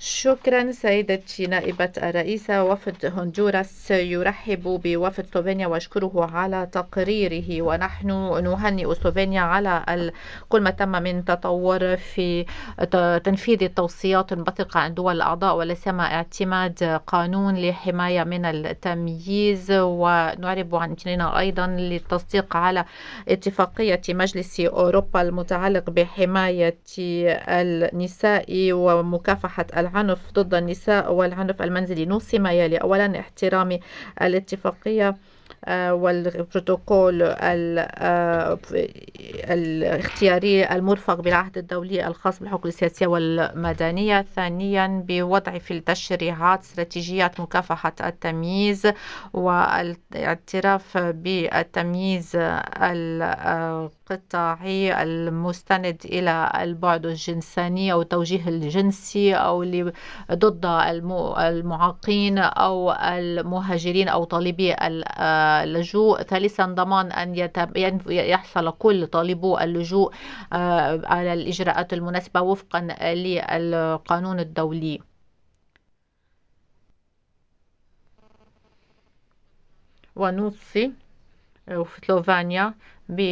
شكرا سيدتي نائبة الرئيس. وفد هندوراس يرحب بوفد سلوفينيا ويشكره على تقريره، ونحن نهنئ سلوفينيا على كل ما تم من تطور في تنفيذ التوصيات المنبثقة عن دول الأعضاء، ولا سيما اعتماد قانون لحماية من التمييز. ونعرب عن امتناننا أيضا للتصديق على اتفاقية مجلس أوروبا المتعلق بحماية النساء ومكافحة العنف ضد النساء والعنف المنزلي. نوصي ما يلي: أولا، احترام الاتفاقية والبروتوكول الاختياري المرفق بالعهد الدولي الخاص بالحقوق السياسية والمدنية. ثانيا، بوضع في التشريعات استراتيجيات مكافحة التمييز والاعتراف بالتمييز القطاعي المستند إلى البعد الجنساني أو التوجيه الجنسي أو ضد المعاقين أو المهاجرين أو طالبي اللجوء. ثالثا، ضمان أن يحصل كل طالبو اللجوء على الإجراءات المناسبة وفقا للقانون الدولي. ونوصي في سلوفينيا